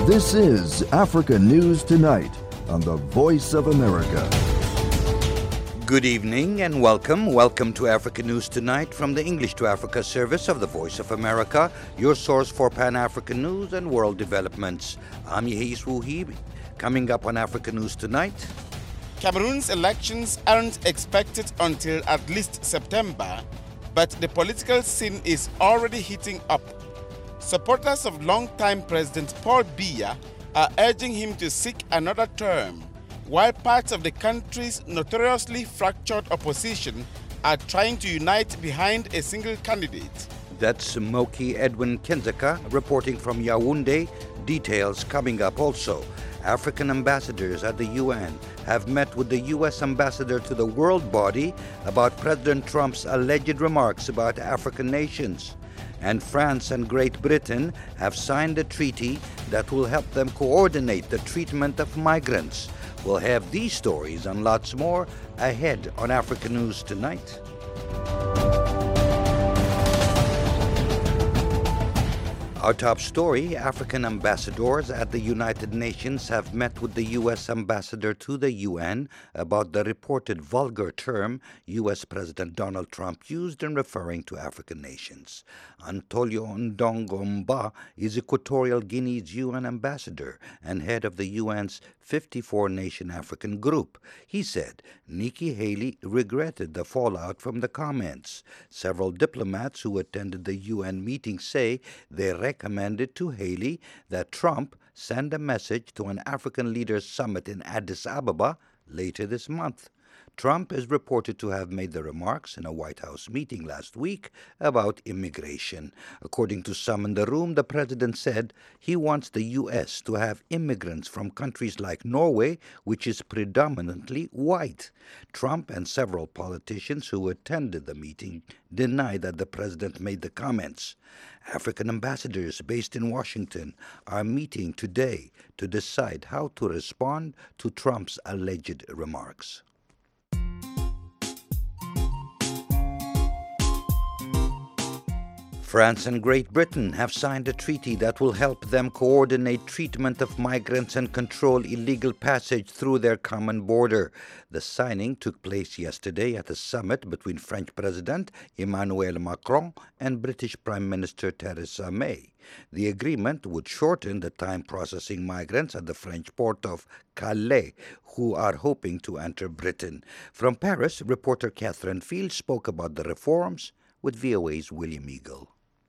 This is Africa News Tonight on the Voice of America. Good evening and welcome. Welcome to Africa News Tonight from the English to Africa service of the Voice of America, your source for Pan-African news and world developments. I'm Yehis Wuhibi. Coming up on Africa News Tonight. Cameroon's elections aren't expected until at least September, but the political scene is already heating up. Supporters of longtime President Paul Biya are urging him to seek another term, while parts of the country's notoriously fractured opposition are trying to unite behind a single candidate. That's Moki Edwin Kenzaka reporting from Yaoundé. Details coming up also. African ambassadors at the UN have met with the U.S. ambassador to the world body about President Trump's alleged remarks about African nations. And France and Great Britain have signed a treaty that will help them coordinate the treatment of migrants. We'll have these stories and lots more ahead on Africa News Tonight. Our top story, African ambassadors at the United Nations have met with the U.S. ambassador to the UN about the reported vulgar term U.S. President Donald Trump used in referring to African nations. Antonio Ndongomba is Equatorial Guinea's UN ambassador and head of the UN's 54-nation African group. He said Nikki Haley regretted the fallout from the comments. Several diplomats who attended the UN meeting say they recommended to Haley that Trump send a message to an African leaders summit in Addis Ababa later this month. Trump is reported to have made the remarks in a White House meeting last week about immigration. According to some in the room, the president said he wants the U.S. to have immigrants from countries like Norway, which is predominantly white. Trump and several politicians who attended the meeting deny that the president made the comments. African ambassadors based in Washington are meeting today to decide how to respond to Trump's alleged remarks. France and Great Britain have signed a treaty that will help them coordinate treatment of migrants and control illegal passage through their common border. The signing took place yesterday at a summit between French President Emmanuel Macron and British Prime Minister Theresa May. The agreement would shorten the time processing migrants at the French port of Calais who are hoping to enter Britain. From Paris, reporter Catherine Field spoke about the reforms with VOA's William Eagle.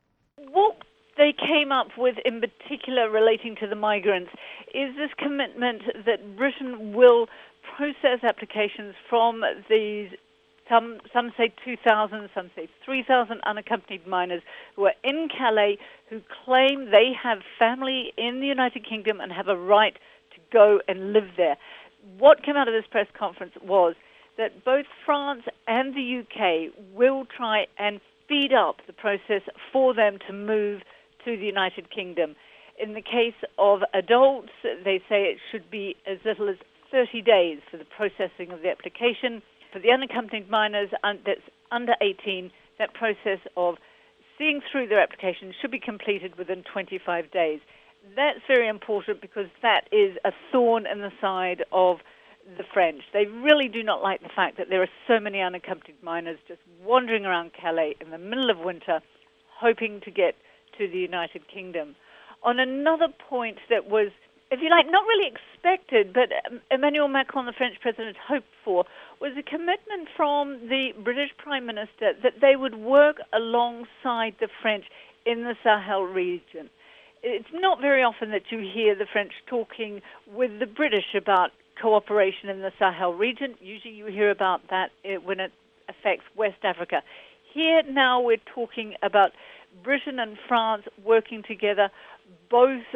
What they came up with in particular relating to the migrants is this commitment that Britain will process applications from these, some say 2,000, some say 3,000 unaccompanied minors who are in Calais, who claim they have family in the United Kingdom and have a right to go and live there. What came out of this press conference was that both France and the UK will try and speed up the process for them to move to the United Kingdom. In the case of adults, they say it should be as little as 30 days for the processing of the application. For the unaccompanied minors that's under 18, that process of seeing through their application should be completed within 25 days. That's very important because that is a thorn in the side of the French. They really do not like the fact that there are so many unaccompanied minors just wandering around Calais in the middle of winter, hoping to get to the United Kingdom. On another point that was, if you like, not really expected, but Emmanuel Macron, the French president, hoped for, was a commitment from the British Prime Minister that they would work alongside the French in the Sahel region. It's not very often that you hear the French talking with the British about cooperation in the Sahel region. Usually you hear about that when it affects West Africa. Here now we're talking about Britain and France working together both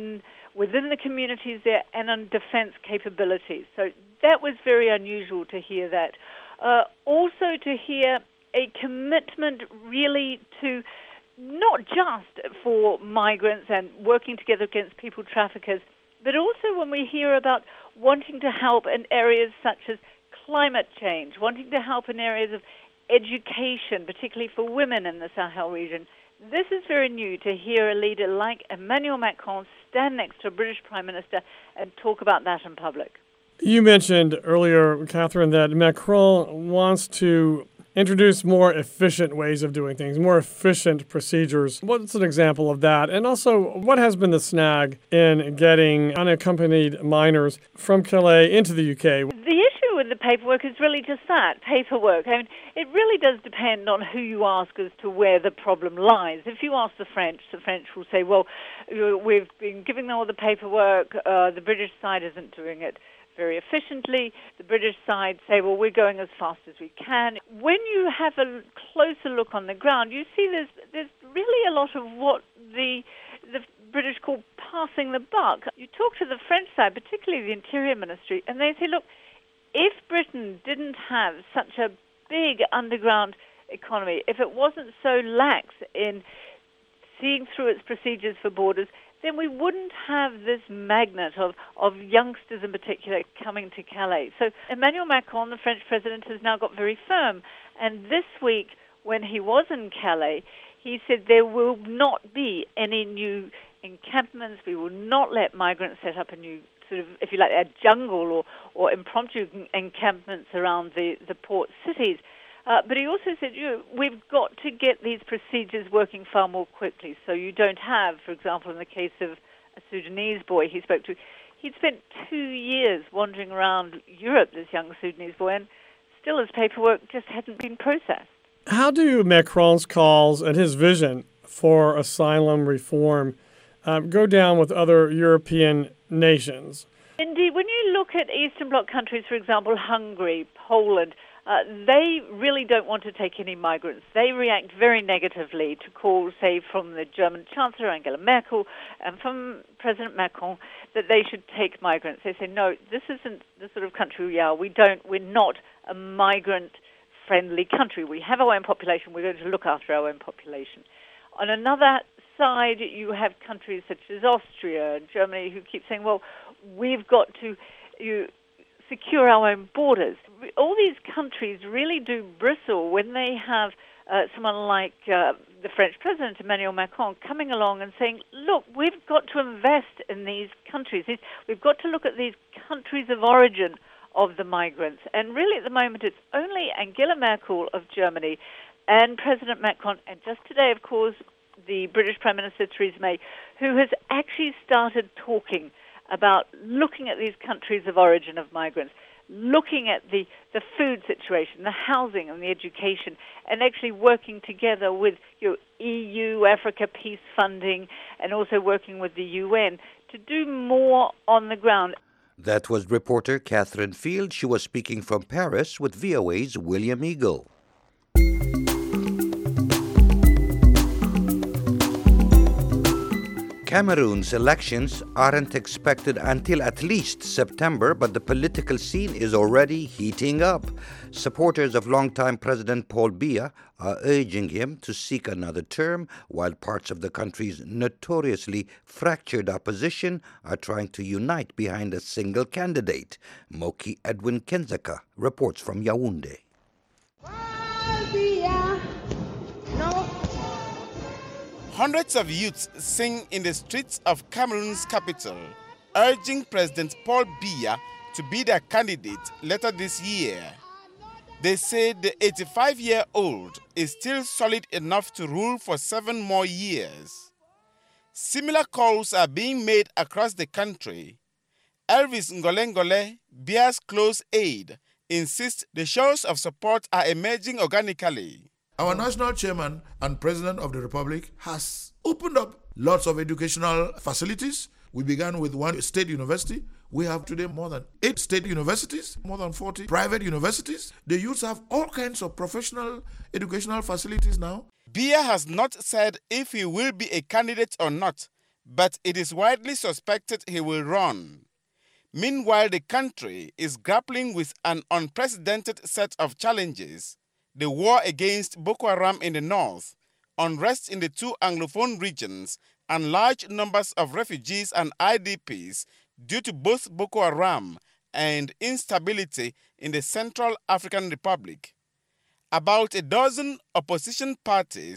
within the communities there and on defense capabilities. So that was very unusual to hear that. Also to hear a commitment really to not just for migrants and working together against people traffickers, but also when we hear about wanting to help in areas such as climate change, wanting to help in areas of education, particularly for women in the Sahel region, This is very new to hear a leader like Emmanuel Macron stand next to a British Prime Minister and talk about that in public. You mentioned earlier, Catherine, that Macron wants to introduce more efficient ways of doing things, more efficient procedures. What's an example of that? And also, what has been the snag in getting unaccompanied minors from Calais into the UK? The issue with the paperwork is really just that, paperwork. I mean, it really does depend on who you ask as to where the problem lies. If you ask the French will say, well, we've been giving them all the paperwork, the British side isn't doing it very efficiently. The British side say, well, we're going as fast as we can. When you have a closer look on the ground, you see there's really a lot of what the British call passing the buck. You talk to the French side, particularly the Interior Ministry, and they say, look, if Britain didn't have such a big underground economy, if it wasn't so lax in seeing through its procedures for borders, then we wouldn't have this magnet of youngsters in particular coming to Calais. So Emmanuel Macron, the French president, has now got very firm. And this week, when he was in Calais, he said there will not be any new encampments. We will not let migrants set up a new sort of, if you like, a jungle or impromptu encampments around the port cities. But he also said, we've got to get these procedures working far more quickly. So you don't have, for example, in the case of a Sudanese boy he spoke to, he'd spent 2 years wandering around Europe, this young Sudanese boy, and still his paperwork just hadn't been processed. How do Macron's calls and his vision for asylum reform go down with other European nations? Indeed, when you look at Eastern Bloc countries, for example, Hungary, Poland, they really don't want to take any migrants. They react very negatively to calls, say, from the German Chancellor Angela Merkel and from President Macron that they should take migrants. They say, no, this isn't the sort of country we are. We're not a migrant-friendly country. We have our own population. We're going to look after our own population. On another side, you have countries such as Austria and Germany who keep saying, well, we've got to secure our own borders. All these countries really do bristle when they have someone like the French president, Emmanuel Macron, coming along and saying, look, we've got to invest in these countries. We've got to look at these countries of origin of the migrants. And really at the moment it's only Angela Merkel of Germany and President Macron, and just today, of course, the British Prime Minister Theresa May, who has actually started talking about looking at these countries of origin of migrants, looking at the food situation, the housing and the education, and actually working together with EU, Africa Peace Funding, and also working with the UN to do more on the ground. That was reporter Catherine Field. She was speaking from Paris with VOA's William Eagle. Cameroon's elections aren't expected until at least September, but the political scene is already heating up. Supporters of longtime President Paul Biya are urging him to seek another term, while parts of the country's notoriously fractured opposition are trying to unite behind a single candidate. Moki Edwin Kenzaka reports from Yaoundé. Hundreds of youths sing in the streets of Cameroon's capital, urging President Paul Biya to be their candidate later this year. They say the 85-year-old is still solid enough to rule for 7 more years. Similar calls are being made across the country. Elvis Ngole, Biya's close aide, insists the shows of support are emerging organically. Our national chairman and president of the Republic has opened up lots of educational facilities. We began with 1 state university. We have today more than 8 state universities, more than 40 private universities. The youths have all kinds of professional educational facilities now. Biya has not said if he will be a candidate or not, but it is widely suspected he will run. Meanwhile, the country is grappling with an unprecedented set of challenges: the war against Boko Haram in the north, unrest in the 2 Anglophone regions, and large numbers of refugees and IDPs due to both Boko Haram and instability in the Central African Republic. About a dozen opposition parties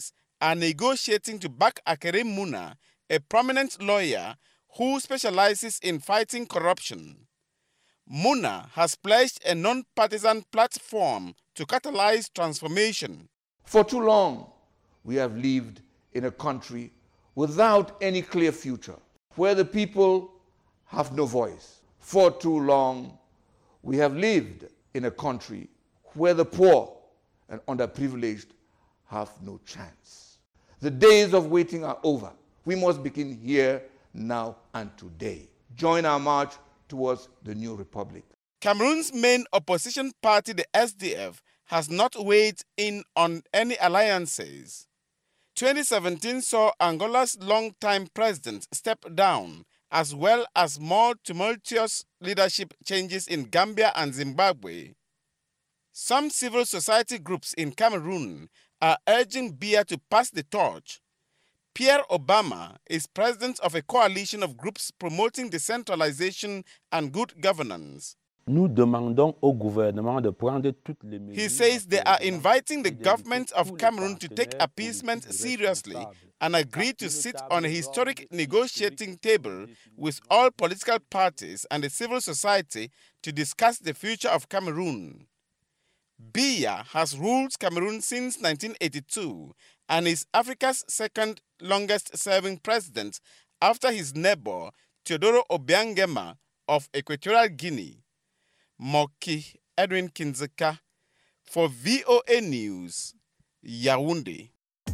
are negotiating to back Akerim Muna, a prominent lawyer who specializes in fighting corruption. Muna has pledged a non-partisan platform to catalyze transformation. For too long, we have lived in a country without any clear future, where the people have no voice. For too long, we have lived in a country where the poor and underprivileged have no chance. The days of waiting are over. We must begin here, now, and today. Join our march towards the new republic. Cameroon's main opposition party, the SDF, has not weighed in on any alliances. 2017 saw Angola's longtime president step down, as well as more tumultuous leadership changes in Gambia and Zimbabwe. Some civil society groups in Cameroon are urging Biya to pass the torch. Pierre Obama is president of a coalition of groups promoting decentralization and good governance. Nous demandons au gouvernement de prendre toutes les mesures. He says they are inviting the government of Cameroon to take appeasement seriously and agree to sit on a historic negotiating table with all political parties and the civil society to discuss the future of Cameroon. Biya has ruled Cameroon since 1982 and is Africa's second longest-serving president after his neighbor Teodoro Obiangema of Equatorial Guinea. Moki Edwin Kinzeka for VOA News, Yaoundé.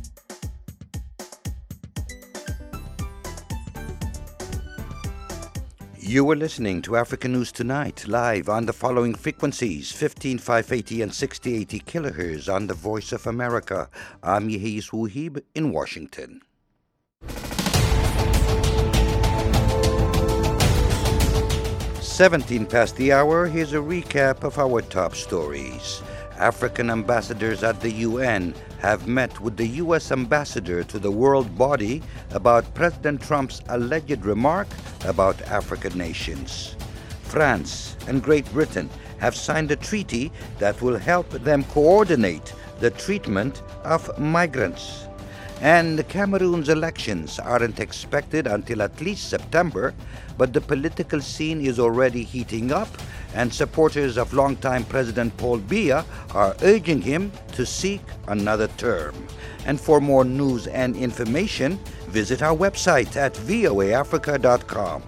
You were listening to African News Tonight, live on the following frequencies: 15580 and 6080 kilohertz on the Voice of America. I'm Yehis Wuhib in Washington. 17 past the hour, here's a recap of our top stories. African ambassadors at the UN have met with the U.S. ambassador to the world body about President Trump's alleged remark about African nations. France and Great Britain have signed a treaty that will help them coordinate the treatment of migrants. And Cameroon's elections aren't expected until at least September, but the political scene is already heating up, and supporters of longtime President Paul Biya are urging him to seek another term. And for more news and information, visit our website at voaafrica.com.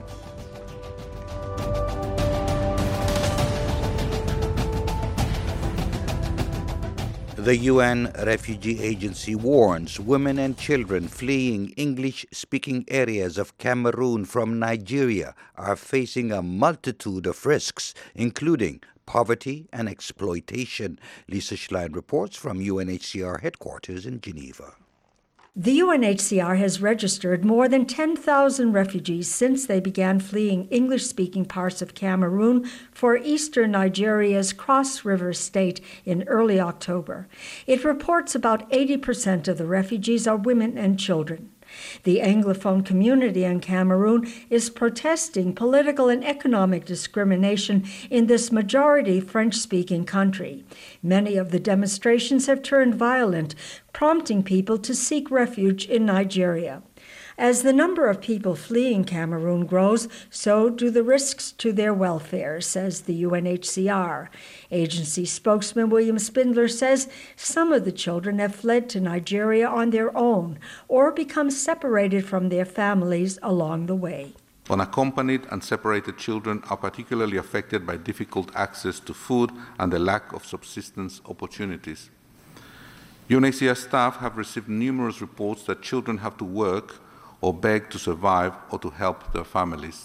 The UN Refugee Agency warns women and children fleeing English-speaking areas of Cameroon from Nigeria are facing a multitude of risks, including poverty and exploitation. Lisa Schlein reports from UNHCR headquarters in Geneva. The UNHCR has registered more than 10,000 refugees since they began fleeing English-speaking parts of Cameroon for eastern Nigeria's Cross River State in early October. It reports about 80% of the refugees are women and children. The Anglophone community in Cameroon is protesting political and economic discrimination in this majority French-speaking country. Many of the demonstrations have turned violent, prompting people to seek refuge in Nigeria. As the number of people fleeing Cameroon grows, so do the risks to their welfare, says the UNHCR. Agency spokesman William Spindler says some of the children have fled to Nigeria on their own or become separated from their families along the way. Unaccompanied and separated children are particularly affected by difficult access to food and the lack of subsistence opportunities. UNHCR staff have received numerous reports that children have to work or beg to survive or to help their families.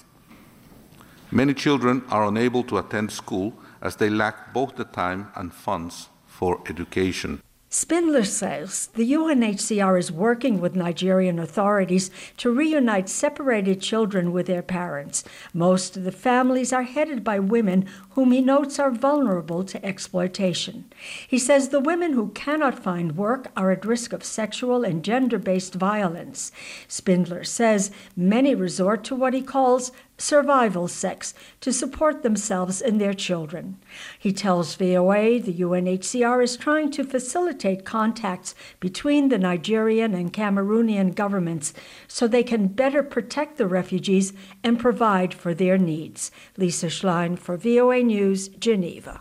Many children are unable to attend school as they lack both the time and funds for education. Spindler says the UNHCR is working with Nigerian authorities to reunite separated children with their parents. Most of the families are headed by women whom he notes are vulnerable to exploitation. He says the women who cannot find work are at risk of sexual and gender-based violence. Spindler says many resort to what he calls survival sex to support themselves and their children. He tells VOA the UNHCR is trying to facilitate contacts between the Nigerian and Cameroonian governments so they can better protect the refugees and provide for their needs. Lisa Schlein for VOA News, Geneva.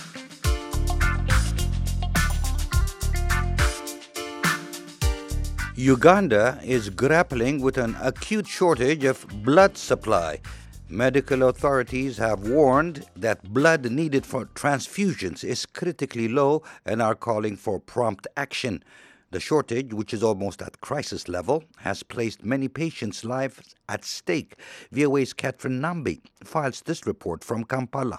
Uganda is grappling with an acute shortage of blood supply. Medical authorities have warned that blood needed for transfusions is critically low and are calling for prompt action. The shortage, which is almost at crisis level, has placed many patients' lives at stake. VOA's Catherine Nambi files this report from Kampala.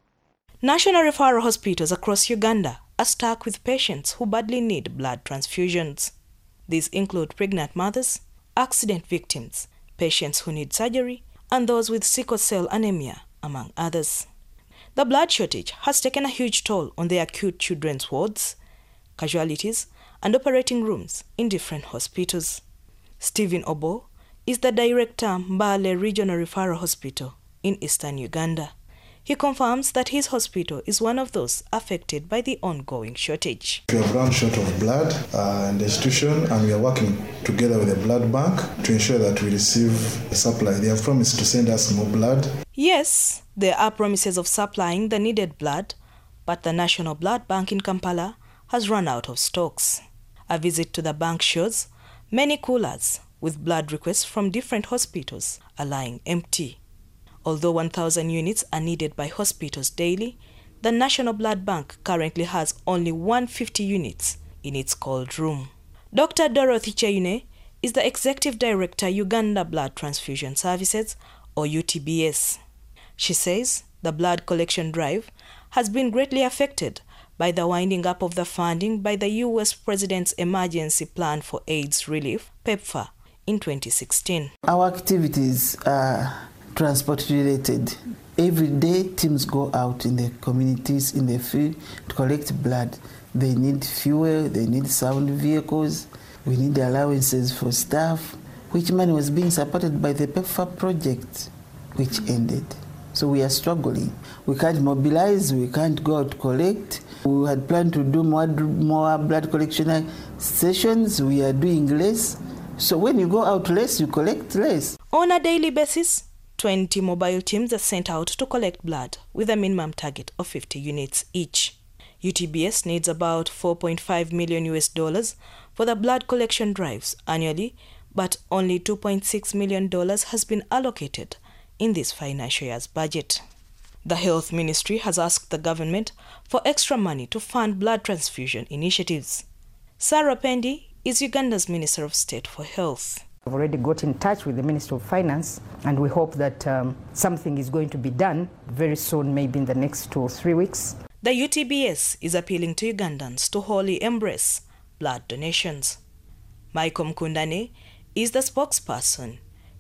National referral hospitals across Uganda are stuck with patients who badly need blood transfusions. These include pregnant mothers, accident victims, patients who need surgery, and those with sickle cell anemia, among others. The blood shortage has taken a huge toll on the acute children's wards, casualties, and operating rooms in different hospitals. Stephen Obo is the director Mbale Regional Referral Hospital in eastern Uganda. He confirms that his hospital is one of those affected by the ongoing shortage. We have run short of blood in the institution, and we are working together with the blood bank to ensure that we receive a supply. They have promised to send us more blood. Yes, there are promises of supplying the needed blood, but the National Blood Bank in Kampala has run out of stocks. A visit to the bank shows many coolers with blood requests from different hospitals are lying empty. Although 1,000 units are needed by hospitals daily, the National Blood Bank currently has only 150 units in its cold room. Dr. Dorothy Cheine is the Executive Director, Uganda Blood Transfusion Services, or UTBS. She says the blood collection drive has been greatly affected by the winding up of the funding by the U.S. President's Emergency Plan for AIDS Relief, PEPFAR, in 2016. Our activities are transport related. Every day teams go out in the communities, in the field to collect blood. They need fuel, they need sound vehicles, we need allowances for staff, which money was being supported by the PEPFAR project, which ended. So we are struggling. We can't mobilize, we can't go out to collect. We had planned to do more blood collection sessions, we are doing less. So when you go out less, you collect less. On a daily basis, 20 mobile teams are sent out to collect blood with a minimum target of 50 units each. UTBS needs about $4.5 million for the blood collection drives annually, but only $2.6 million has been allocated in this financial year's budget. The Health Ministry has asked the government for extra money to fund blood transfusion initiatives. Sarah Pendi is Uganda's Minister of State for Health. We've already got in touch with the Minister of Finance, and we hope that something is going to be done very soon, maybe in the next 2 or 3 weeks. The UTBS is appealing to Ugandans to wholly embrace blood donations. Michael Mkundane is the spokesperson,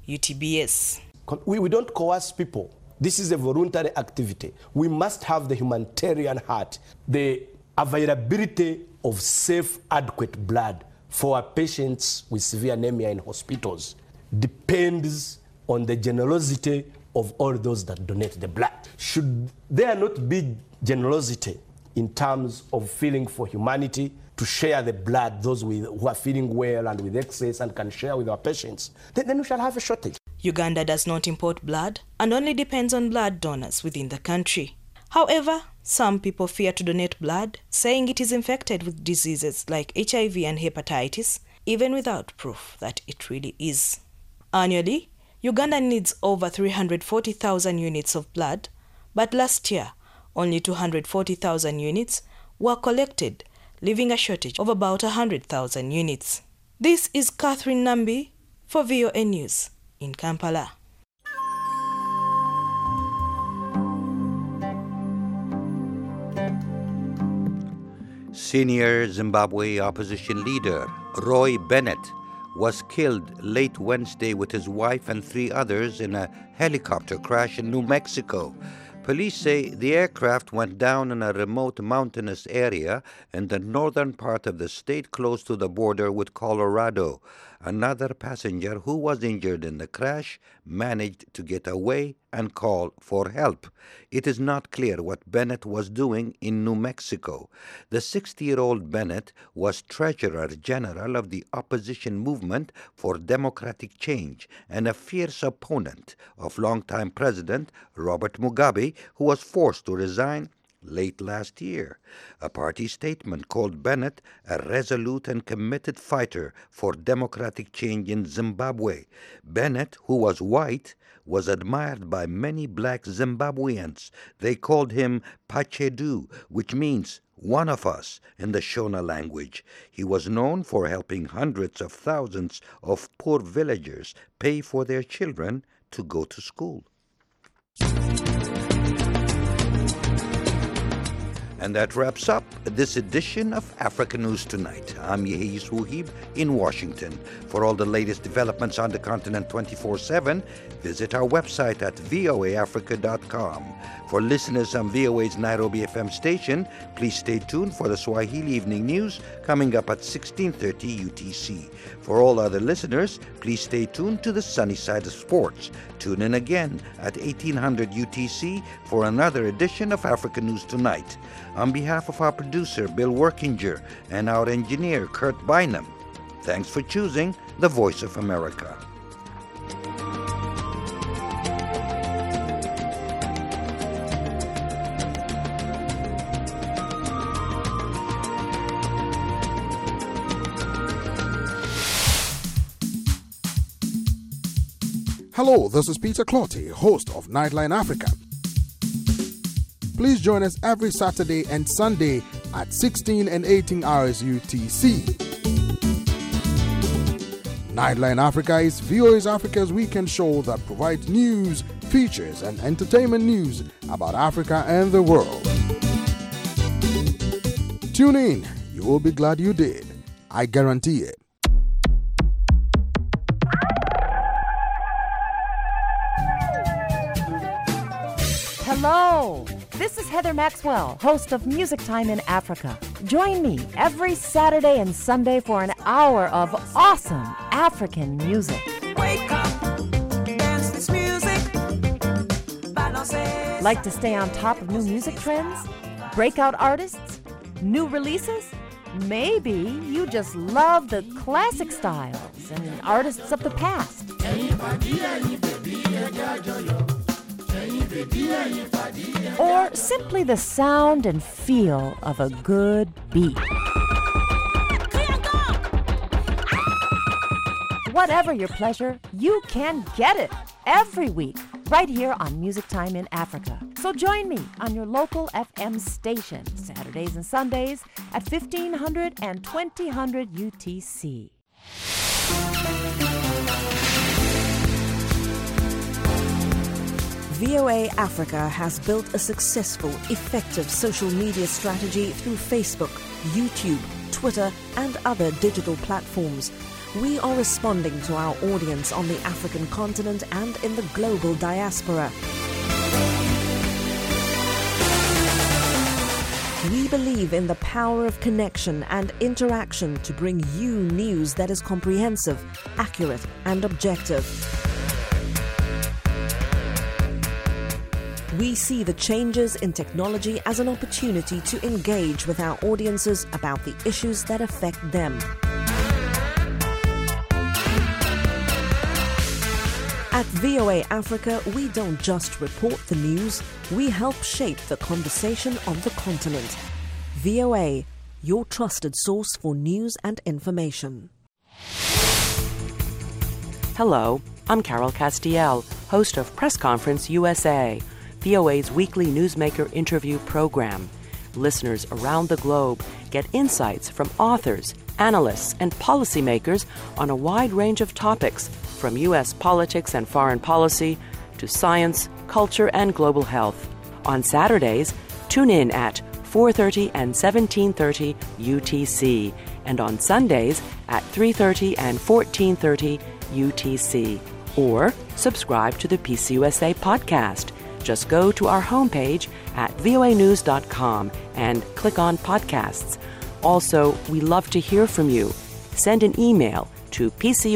UTBS. We don't coerce people. This is a voluntary activity. We must have the humanitarian heart, the availability of safe, adequate blood for our patients with severe anemia in hospitals depends on the generosity of all those that donate the blood. Should there not be generosity in terms of feeling for humanity to share the blood, those who are feeling well and with excess and can share with our patients, then we shall have a shortage. Uganda does not import blood and only depends on blood donors within the country. However, some people fear to donate blood, saying it is infected with diseases like HIV and hepatitis, even without proof that it really is. Annually, Uganda needs over 340,000 units of blood, but last year, only 240,000 units were collected, leaving a shortage of about 100,000 units. This is Catherine Nambi for VOA News in Kampala. Senior Zimbabwe opposition leader Roy Bennett was killed late Wednesday with his wife and 3 others in a helicopter crash in New Mexico. Police say the aircraft went down in a remote mountainous area in the northern part of the state close to the border with Colorado. Another passenger who was injured in the crash managed to get away and call for help. It is not clear what Bennett was doing in New Mexico. The 60-year-old Bennett was Treasurer General of the Opposition Movement for Democratic Change and a fierce opponent of longtime President Robert Mugabe, who was forced to resign late last year. A party statement called Bennett a resolute and committed fighter for democratic change in Zimbabwe. Bennett, who was white, was admired by many black Zimbabweans. They called him Pachedu, which means one of us in the Shona language. He was known for helping hundreds of thousands of poor villagers pay for their children to go to school. And that wraps up this edition of Africa News Tonight. I'm Yehis Wuhib in Washington. For all the latest developments on the continent 24/7, visit our website at voaafrica.com. For listeners on VOA's Nairobi FM station, please stay tuned for the Swahili Evening News coming up at 16:30 UTC. For all other listeners, please stay tuned to the sunny side of sports. Tune in again at 1800 UTC for another edition of Africa News Tonight. On behalf of our producer, Bill Workinger, and our engineer, Kurt Bynum, thanks for choosing the Voice of America. Hello, this is Peter Clotty, host of Nightline Africa. Please join us every Saturday and Sunday at 16 and 18 hours UTC. Nightline Africa is VOA Africa's weekend show that provides news, features, and entertainment news about Africa and the world. Tune in. You will be glad you did. I guarantee it. Hello, this is Heather Maxwell, host of Music Time in Africa. Join me every Saturday and Sunday for an hour of awesome African music. Wake up, dance this music. Like to stay on top of new music trends? Breakout artists? New releases? Maybe you just love the classic styles and artists of the past. Or simply the sound and feel of a good beat. Whatever your pleasure, you can get it every week right here on Music Time in Africa. So join me on your local FM station Saturdays and Sundays at 1500 and 2000 UTC. VOA Africa has built a successful, effective social media strategy through Facebook, YouTube, Twitter, and other digital platforms. We are responding to our audience on the African continent and in the global diaspora. We believe in the power of connection and interaction to bring you news that is comprehensive, accurate, and objective. We see the changes in technology as an opportunity to engage with our audiences about the issues that affect them. At VOA Africa, we don't just report the news, we help shape the conversation on the continent. VOA, your trusted source for news and information. Hello, I'm Carol Castiel, host of Press Conference USA, VOA's weekly newsmaker interview program. Listeners around the globe get insights from authors, analysts, and policymakers on a wide range of topics, from U.S. politics and foreign policy to science, culture, and global health. On Saturdays, tune in at 4:30 and 17:30 UTC, and on Sundays at 3:30 and 14:30 UTC. Or subscribe to the PCUSA podcast. Just go to our homepage at voanews.com and click on podcasts. Also, we love to hear from you. Send an email to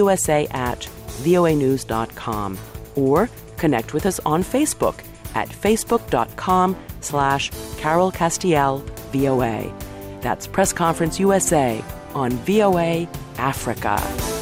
pcusa@voanews.com or connect with us on Facebook at facebook.com/Carol Castiel VOA. That's Press Conference USA on VOA Africa.